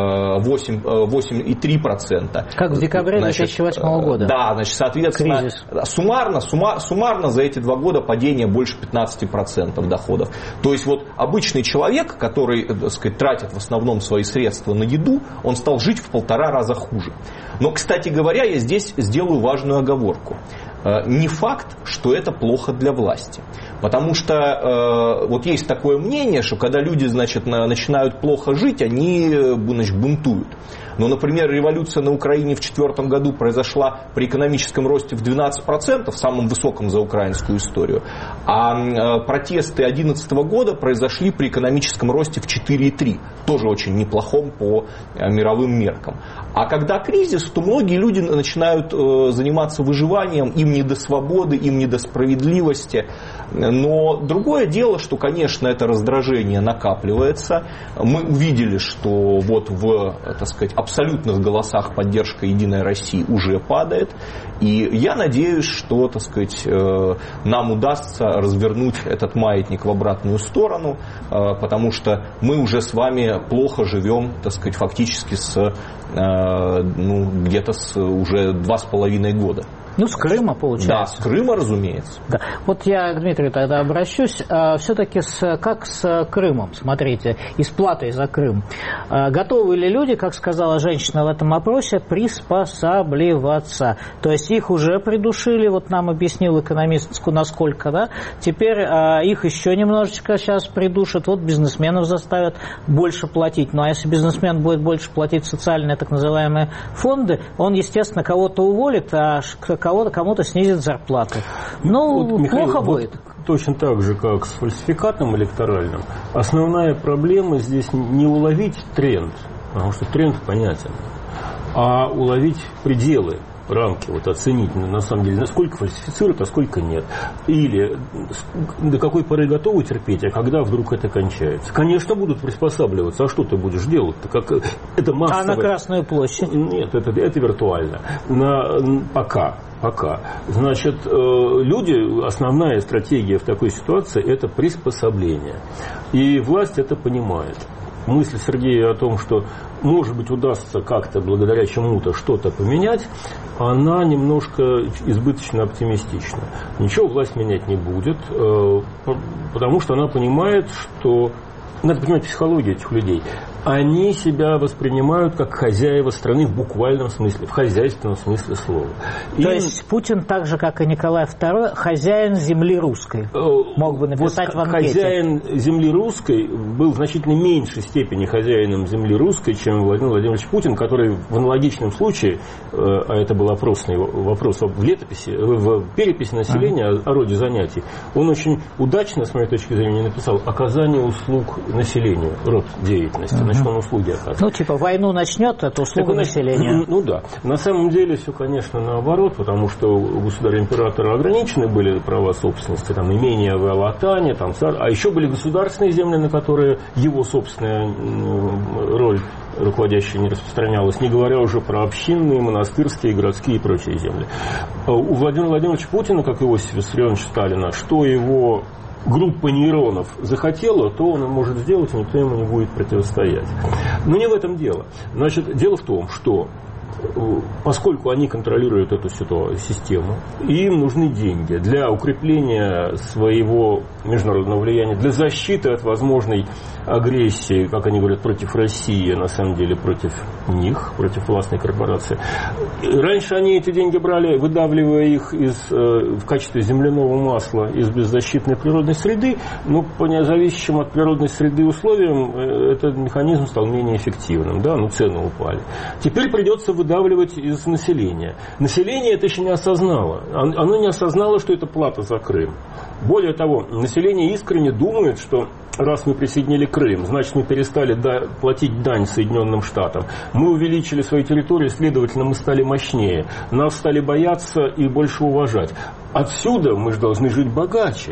8,3%. Как в декабре 2008 года. Да, значит, соответственно, суммарно за эти 2 года падение больше 15% доходов. То есть вот обычный человек, который, так сказать, тратит в основном свои средства на еду, он стал жить в 1,5 раза хуже. Но, кстати говоря, я здесь сделаю важную оговорку. Не факт, что это плохо для власти. Потому что вот есть такое мнение, что когда люди, значит, начинают плохо жить, они, значит, бунтуют. Но, например, революция на Украине в 2004 году произошла при экономическом росте в 12%, самом высоком за украинскую историю. А протесты 2011 года произошли при экономическом росте в 4,3%. Тоже очень неплохом по мировым меркам. А когда кризис, то многие люди начинают заниматься выживанием, им не до свободы, им не до справедливости. Но другое дело, что, конечно, это раздражение накапливается. Мы увидели, что вот в, так сказать, абсолютных голосах поддержка «Единой России» уже падает. И я надеюсь, что, так сказать, нам удастся развернуть этот маятник в обратную сторону, потому что мы уже с вами плохо живем, так сказать, фактически где-то с уже 2,5 года. Ну, с Крыма, получается. Да, с Крыма, разумеется. Да. Вот я к Дмитрию тогда обращусь. Все-таки как с Крымом, смотрите, и с платой за Крым. Готовы ли люди, как сказала женщина в этом опросе, приспосабливаться? То есть их уже придушили, вот нам объяснил экономист, насколько, да? Теперь их еще немножечко сейчас придушат, вот бизнесменов заставят больше платить. Ну, а если бизнесмен будет больше платить в социальные так называемые фонды, он, естественно, кого-то уволит, а кому-то снизит зарплаты. Ну, вот, Михаил, плохо будет. Точно так же, как с фальсификатом электоральным, основная проблема здесь не уловить тренд, потому что тренд понятен, а уловить пределы, рамки, вот оценить, на самом деле, насколько фальсифицируют, а сколько нет. Или до какой поры готовы терпеть, а когда вдруг это кончается. Конечно, будут приспосабливаться. А что ты будешь делать-то? Это массовое... А на Красную площадь? Нет, это виртуально. Пока. Значит, люди, основная стратегия в такой ситуации – это приспособление. И власть это понимает. Мысль Сергея о том, что, может быть, удастся как-то благодаря чему-то что-то поменять, она немножко избыточно оптимистична. Ничего власть менять не будет, потому что она понимает, что... Надо понимать психологию этих людей. Они себя воспринимают как хозяева страны в буквальном смысле, в хозяйственном смысле слова. То есть Путин, так же, как и Николай II, хозяин земли русской, мог бы написать в анкете. Хозяин земли русской был в значительно меньшей степени хозяином земли русской, чем Владимир Владимирович Путин, который в аналогичном случае, а это был опросный вопрос в летописи, в переписи населения о роде занятий, он очень удачно, с моей точки зрения, написал оказание услуг населению, род деятельности. Значит, он услуги оказывает. Ну, типа, войну начнет, это услуга населения. Ну да. На самом деле все, конечно, наоборот, потому что у государя-императора ограничены были права собственности, там, имения в Алатане, там, а еще были государственные земли, на которые его собственная роль руководящая не распространялась, не говоря уже про общинные, монастырские, городские и прочие земли. У Владимира Владимировича Путина, как и Иосифа Виссарионовича Сталина, что его группа нейронов захотела, то он может сделать, и никто ему не будет противостоять. Но не в этом дело. Значит, дело в том, что поскольку они контролируют эту систему, им нужны деньги для укрепления своего международного влияния, для защиты от возможной агрессии, как они говорят, против России, на самом деле против них, против властной корпорации. Раньше они эти деньги брали, выдавливая их в качестве земляного масла из беззащитной природной среды, но по независящим от природной среды условиям этот механизм стал менее эффективным, да, цены упали. Теперь придется выдавливать из населения. Население это еще не осознало. Оно не осознало, что это плата за Крым. Более того, население искренне думает, что раз мы присоединили Крым, значит, мы перестали платить дань Соединенным Штатам. Мы увеличили свои территории, следовательно, мы стали мощнее. Нас стали бояться и больше уважать. Отсюда мы же должны жить богаче.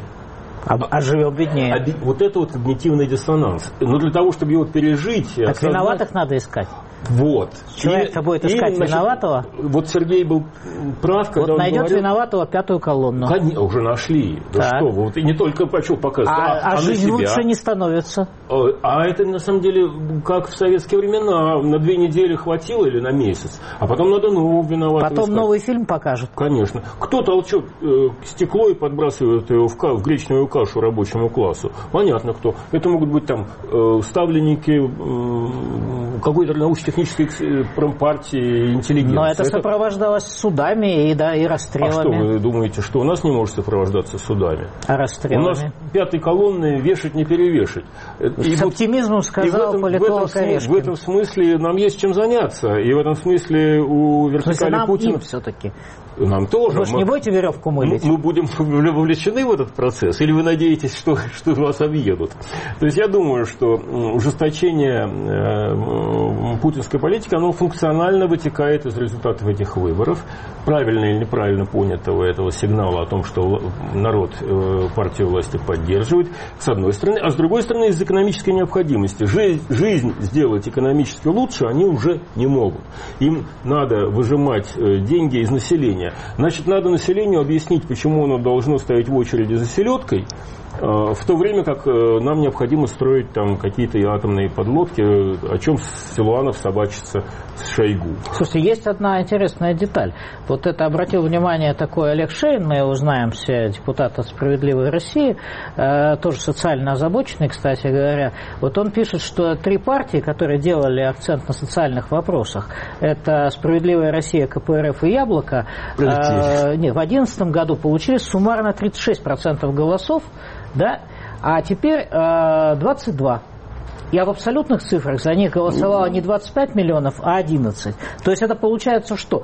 А живем беднее. Вот это вот когнитивный диссонанс. Но для того, чтобы его пережить... Так виноватых надо искать. Вот. Человек-то будет искать виноватого. Вот Сергей был прав, когда он найдет говорил... виноватого пятую колонну. Конечно, уже нашли. Да что вы. Вот, и не только почему показывать, а жизнь лучше не становится. А это, на самом деле, как в советские времена. На 2 недели хватило или на месяц. А потом надо нового виноватого Потом искать. Новый фильм покажут. Конечно. Кто толчет стекло и подбрасывает его в гречневую кашу рабочему классу? Понятно, кто. Это могут быть там ставленники какой-то научно-технической промпартии, интеллигенции. Но это сопровождалось судами и расстрелами. А что вы думаете, что у нас не может сопровождаться судами? А расстрелами? У нас 5-й колонны вешать не перевешать. С оптимизмом сказал политолог Орешкин. В этом смысле нам есть чем заняться. И в этом смысле у вертикали Путина... все-таки. Нам тоже. Вы же не будете веревку мылить? Мы будем вовлечены в этот процесс? Или вы надеетесь, что вас объедут? То есть я думаю, что ужесточение путинской политики, оно функционально вытекает из результатов этих выборов. Правильно или неправильно понятого этого сигнала о том, что народ партию власти поддерживает, с одной стороны. А с другой стороны, из экономической необходимости. Жизнь сделать экономически лучше они уже не могут. Им надо выжимать деньги из населения. Значит, надо населению объяснить, почему оно должно стоять в очереди за селедкой, В то время как нам необходимо строить там какие-то атомные подлодки, о чем Силуанов собачится с Шойгу. Слушайте, есть одна интересная деталь. Вот это обратил внимание такой Олег Шейн, мы его знаем все, депутат от «Справедливой России», тоже социально озабоченный, кстати говоря. Вот он пишет, что 3 партии, которые делали акцент на социальных вопросах, это «Справедливая Россия», КПРФ и «Яблоко», в 2011 году получили суммарно 36% голосов, да, а теперь 22%. И в абсолютных цифрах за них голосовало не 25 миллионов, а 11. То есть это получается что?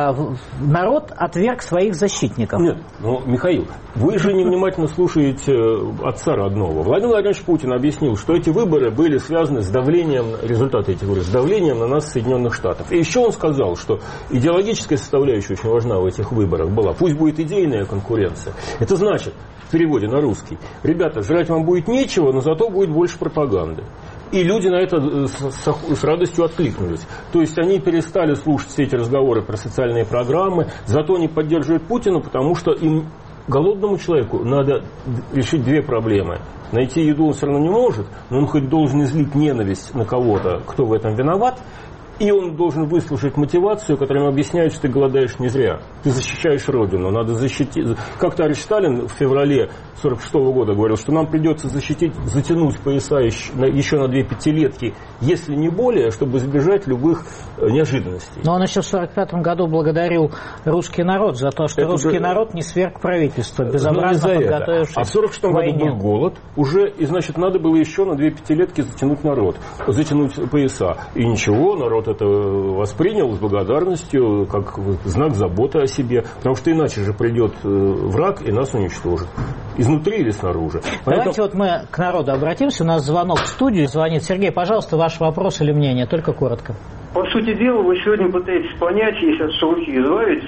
Народ отверг своих защитников. Нет, Михаил, вы же невнимательно слушаете отца родного. Владимир Владимирович Путин объяснил, что эти выборы были связаны с давлением, результаты этих выборов, с давлением на нас Соединенных Штатов. И еще он сказал, что идеологическая составляющая очень важна в этих выборах была. Пусть будет идейная конкуренция. Это значит, в переводе на русский, ребята, жрать вам будет нечего, но зато будет больше пропаганды. И люди на это с радостью откликнулись. То есть они перестали слушать все эти разговоры про социальные программы, зато они поддерживают Путина, потому что им, голодному человеку, надо решить 2 проблемы. Найти еду он все равно не может, но он хоть должен излить ненависть на кого-то, кто в этом виноват, и он должен выслушать мотивацию, которая ему объясняет, что ты голодаешь не зря. Ты защищаешь Родину, надо защитить. Как товарищ Сталин в феврале 1946 года говорил, что нам придется затянуть пояса еще на 2 пятилетки, если не более, чтобы избежать любых неожиданностей. Но он еще в 1945 году благодарил русский народ за то, что русский народ не сверг правительство, безобразно подготовившись. А в 1946 году был голод уже, и значит надо было еще на 2 пятилетки затянуть пояса. И ничего, народ это воспринял с благодарностью, как знак заботы о себе, потому что иначе же придет враг и нас уничтожит. Изнутри или снаружи. Давайте вот мы к народу обратимся. У нас звонок в студию. Звонит Сергей. Пожалуйста, ваш вопрос или мнение, только коротко. По сути дела, вы сегодня пытаетесь понять, если от шелухи избавить,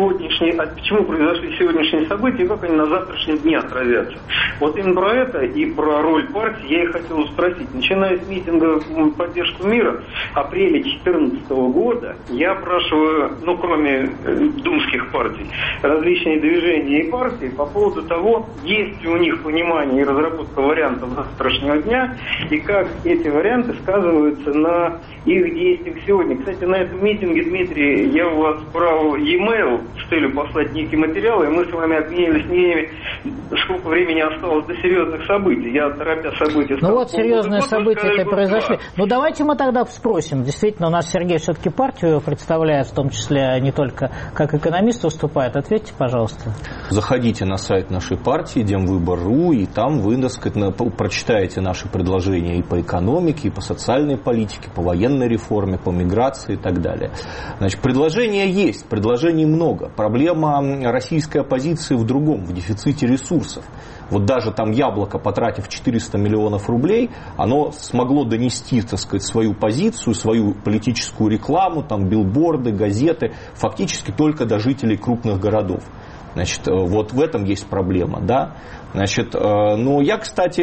почему произошли сегодняшние события и как они на завтрашнем дне отразятся. Вот именно про это и про роль партии я и хотел спросить. Начиная с митинга в поддержку мира апреля 2014 года, я опрашиваю, кроме думских партий, различные движения и партии по поводу того, есть ли у них понимание и разработка вариантов завтрашнего дня, и как эти варианты сказываются на их действиях сегодня. Кстати, на этом митинге, Дмитрий, я у вас брал e-mail с целью послать некие материалы, и мы с вами обменялись мнениями, сколько времени осталось до серьезных событий. Я, торопя события... серьезные события произошли. Давайте мы тогда спросим. Действительно, у нас Сергей все-таки партию представляет, в том числе не только как экономист выступает. Ответьте, пожалуйста. Заходите на сайт нашей партии, Демвыбор.ру, и там вы, прочитаете наши предложения и по экономике, и по социальной политике, по военной реформе, по миграции и так далее. Значит, предложения есть, предложений много. Проблема российской оппозиции в другом, в дефиците ресурсов. Вот даже там «Яблоко», потратив 400 миллионов рублей, оно смогло донести, свою позицию, свою политическую рекламу, там билборды, газеты, фактически только до жителей крупных городов. Значит, вот в этом есть проблема, да. Значит, я, кстати,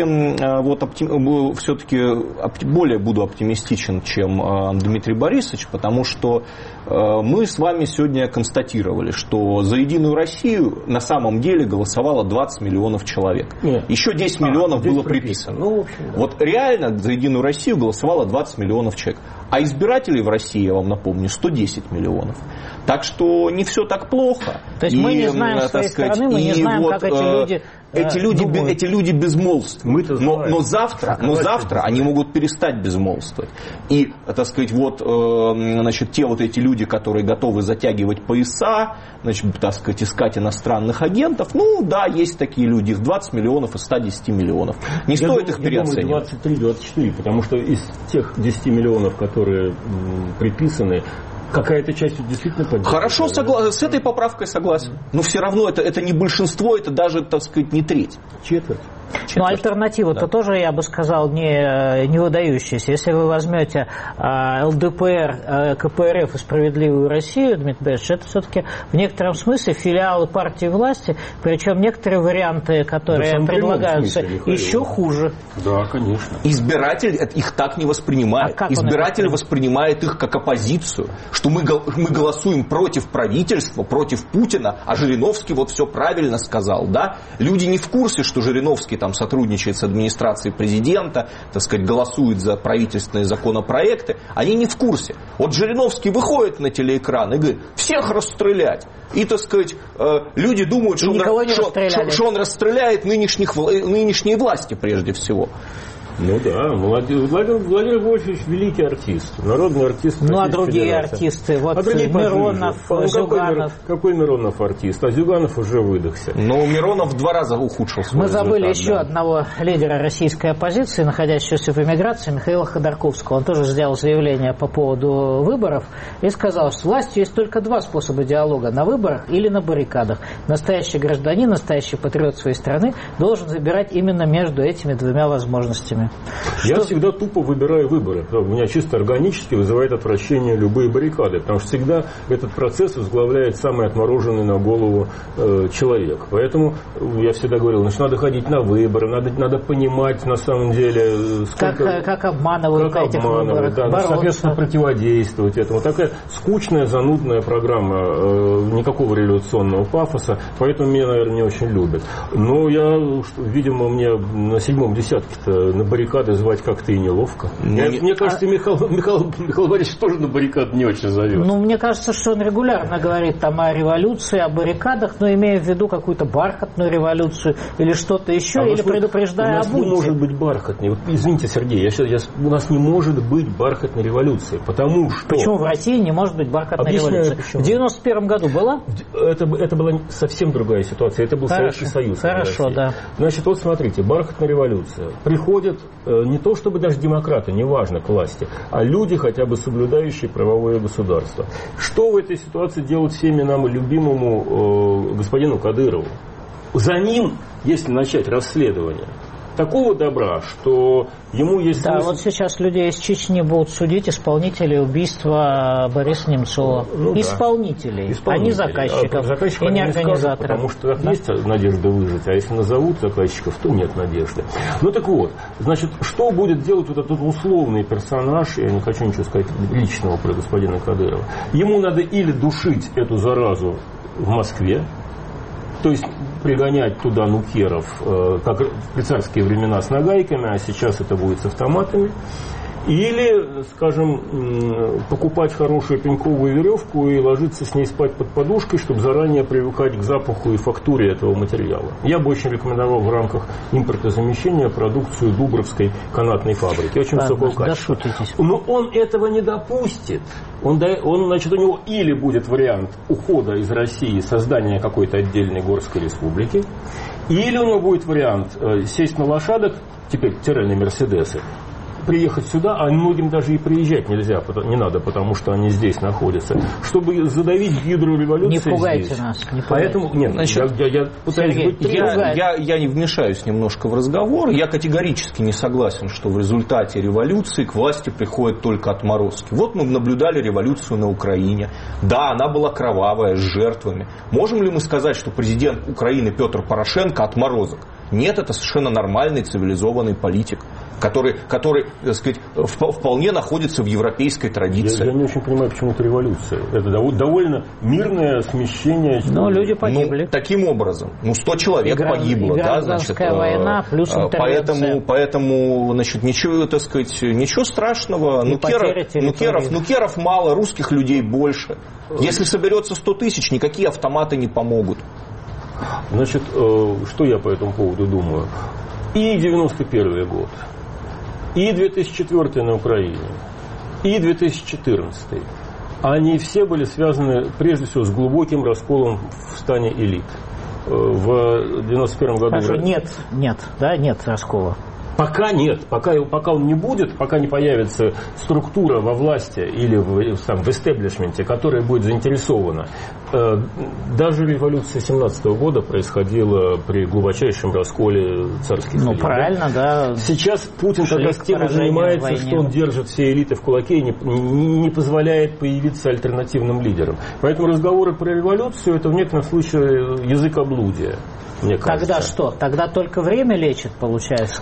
все-таки более буду оптимистичен, чем Дмитрий Борисович, потому что мы с вами сегодня констатировали, что за «Единую Россию» на самом деле голосовало 20 миллионов человек. Нет. Еще 10 миллионов было приписано. Вот реально за «Единую Россию» голосовало 20 миллионов человек. А избирателей в России, я вам напомню, 110 миллионов. Так что не все так плохо. То есть мы не знаем своей стороны, мы не знаем, как эти люди... Эти люди безмолвствуют. Но завтра они могут перестать безмолвствовать. И, те эти люди, которые готовы затягивать пояса, искать иностранных агентов, есть такие люди, их 20 миллионов из 110 миллионов. Не стоит их переоценивать. 23-24, потому что из тех 10 миллионов, которые приписаны, какая-то часть действительно поддерживает. Хорошо, с этой поправкой согласен. Но все равно это не большинство, это даже, не треть. Четверть. Но альтернатива-то тоже, я бы сказал, не выдающаяся. Если вы возьмете ЛДПР, КПРФ и «Справедливую Россию», Дмитрий Борисович, это все-таки в некотором смысле филиалы партии власти, причем некоторые варианты, которые предлагаются, еще хуже. Да, конечно. Избиратель их так не воспринимает. Избиратель воспринимает их как оппозицию, что мы голосуем против правительства, против Путина, а Жириновский все правильно сказал. Да? Люди не в курсе, что Жириновский Зеленский там сотрудничает с администрацией президента, так сказать, голосует за правительственные законопроекты, они не в курсе. Вот Жириновский выходит на телеэкран и говорит, всех расстрелять. И, так сказать, люди думают, что он расстреляет нынешние власти прежде всего. Ну да, Владимир Вольфович великий артист, народный артист. Ну а другие артисты, вот Миронов, Зюганов. Какой Миронов артист? А Зюганов уже выдохся. Ну, Миронов в 2 раза ухудшил свой Мы забыли результат, еще одного лидера российской оппозиции, находящегося в эмиграции, Михаила Ходорковского. Он тоже сделал заявление по поводу выборов и сказал, что с властью есть только 2 способа диалога: на выборах или на баррикадах. Настоящий гражданин, настоящий патриот своей страны должен выбирать именно между этими 2 возможностями. Я всегда тупо выбираю выборы. У меня чисто органически вызывает отвращение любые баррикады, потому что всегда этот процесс возглавляет самый отмороженный на голову человек. Поэтому я всегда говорил, значит, надо ходить на выборы, надо понимать на самом деле, сколько, как обманывают на этих выборах, да, соответственно, противодействовать этому. Такая скучная, занудная программа, никакого революционного пафоса, поэтому меня, наверное, не очень любят. Но видимо, мне на 7-м десятке-то на баррикады звать как-то и неловко. Мне кажется, Михаил Борисович тоже на баррикады не очень зовет. Ну, мне кажется, что он регулярно говорит там о революции, о баррикадах, но имея в виду какую-то бархатную революцию или что-то еще, или предупреждая об бунте. У нас не может быть бархатной. Вот, извините, Сергей, у нас не может быть бархатной революции, потому что... Почему в России не может быть бархатной революции? Почему. В 91 году была? Это была совсем другая ситуация. Это был Советский Союз. Хорошо, да. Значит, вот смотрите, бархатная революция. Приходят не то чтобы даже демократы, неважно, к власти, а люди, хотя бы соблюдающие правовое государство. Что в этой ситуации делать всеми нам любимому господину Кадырову? За ним, если начать расследование, такого добра, что ему есть... Да, вот сейчас людей из Чечни будут судить исполнителей убийства Бориса Немцова. Исполнителей, а не заказчиков и не организаторов. Потому что есть надежда выжить, а если назовут заказчиков, то нет надежды. Ну так вот, значит, что будет делать вот этот условный персонаж, я не хочу ничего сказать личного про господина Кадырова. Ему надо или душить эту заразу в Москве, то есть пригонять туда нукеров, как в царские времена, с нагайками, а сейчас это будет с автоматами. Или, скажем, покупать хорошую пеньковую веревку и ложиться с ней спать под подушкой, чтобы заранее привыкать к запаху и фактуре этого материала. Я бы очень рекомендовал в рамках импортозамещения продукцию Дубровской канатной фабрики. Очень высокого качества. Но он этого не допустит. Значит, у него или будет вариант ухода из России, создания какой-то отдельной горской республики, или у него будет вариант сесть на лошадок, теперь тиральные мерседесы, приехать сюда, а многим даже и приезжать не надо, потому что они здесь находятся, чтобы задавить гидру революции. Не пугайте здесь. нас. Не Поэтому, нет, значит, я пытаюсь быть... Я не вмешаюсь немножко в разговор. Я категорически не согласен, что в результате революции к власти приходят только отморозки. Вот мы наблюдали революцию на Украине. Да, она была кровавая, с жертвами. Можем ли мы сказать, что президент Украины Петр Порошенко отморозок? Нет, это совершенно нормальный, цивилизованный политик, который, так сказать, вполне находится в европейской традиции. Я не очень понимаю, почему это революция. Это довольно мирное смещение. Но люди погибли. Таким образом. 100 человек погибло. Гражданская война плюс интервенция. Поэтому, значит, ничего страшного. Нукеров мало, русских людей больше. Если соберется 100 тысяч, никакие автоматы не помогут. Значит, что я по этому поводу думаю? И 91 год, и 2004 на Украине, и 2014. Они все были связаны, прежде всего, с глубоким расколом в стане элит. В 91 году... Хорошо, нет раскола. Пока нет, пока он не будет, пока не появится структура во власти или в истеблишменте, которая будет заинтересована. Даже революция 17 года происходила при глубочайшем расколе царских элит. Правильно, да. Сейчас Путин как раз тем занимается, что он держит все элиты в кулаке и не позволяет появиться альтернативным лидерам. Поэтому разговоры про революцию — это в некотором случае языкоблудие. Мне кажется. Тогда что? Тогда только время лечит, получается?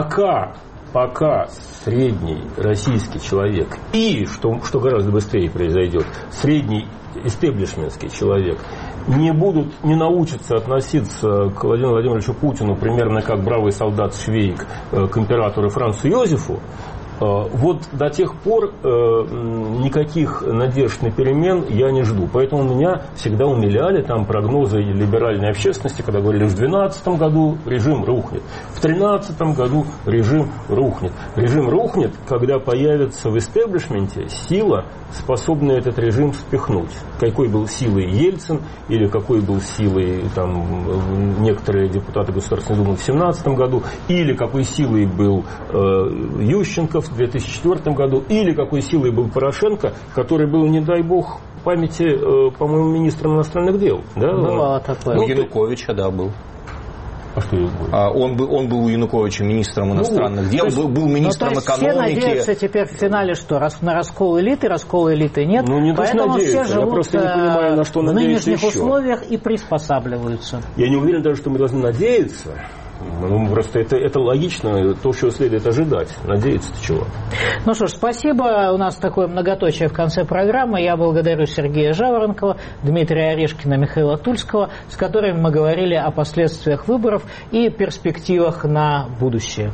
Пока средний российский человек и, что гораздо быстрее произойдет, средний истеблишментский человек не научатся относиться к Владимиру Владимировичу Путину примерно как бравый солдат Швейк к императору Францу Йозефу, вот до тех пор никаких надежд на перемен я не жду. Поэтому меня всегда умиляли там прогнозы либеральной общественности, когда говорили, в 2012 году режим рухнет, в 2013 году режим рухнет. Режим рухнет, когда появится в истеблишменте сила, способная этот режим спихнуть. Какой был силой Ельцин или какой был силой там, некоторые депутаты Государственной Думы в 2017 году, или какой силой был Ющенко в 2004 году, или какой силой был Порошенко, который был, не дай бог, в памяти, по-моему, министром иностранных дел. Да? Было такое. У Януковича, да, был. А что Янукович? Он был у Януковича министром иностранных дел, был министром экономики. Все надеются теперь в финале, что на раскол элиты нет. Не поэтому все живут не понимаю, на что в нынешних еще. условиях и приспосабливаются. Я не уверен даже, что мы должны надеяться. Просто это логично, то, чего следует ожидать. Надеяться-то чего? Ну что ж, спасибо. У нас такое многоточие в конце программы. Я благодарю Сергея Жаворонкова, Дмитрия Орешкина, Михаила Тульского, с которыми мы говорили о последствиях выборов и перспективах на будущее.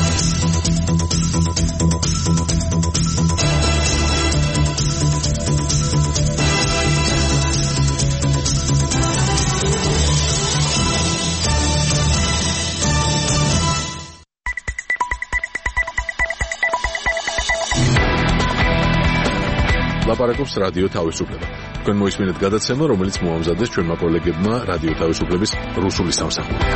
ლაპარაკობს რადიო თავისუფლება. თქვენ მოისმინეთ გადაცემა, რომელიც მოამზადეს ჩვენმა კოლეგებმა რადიო თავისუფლების რუსული სამსახურიდან.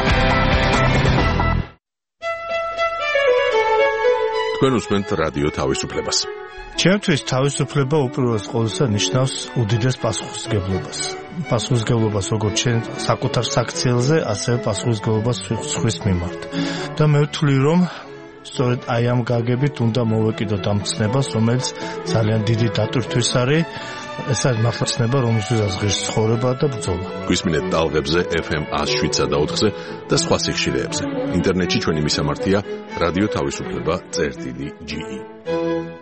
თქვენ უსმენთ რადიო თავისუფლებას. ჩემთვის თავისუფლება უპირველეს ყოვლისა ნიშნავს უდიდეს პასუხისმგებლობას. პასუხისმგებლობას როგორც ჩვენ საკუთარ საქციელზე, ასევე პასუხისმგებლობას სხვის მიმართ. და მე ვთვლი, რომ სწორედ აი ამ გაგებით უნდა მოვეკიდოთ ამ ცნებას, რომელიც ძალიან დიდი დატვირთვის არის. ეს არის მართლა ცნება, რომელსაც ღირს ცხოვრება და ბრძოლა. გვისმინეთ ტალღებზე FM 107.4-ზე და სხვა სიხშირეებზე. ინტერნეტში ჩვენი მისამართია რადიო თავისუფლება.ge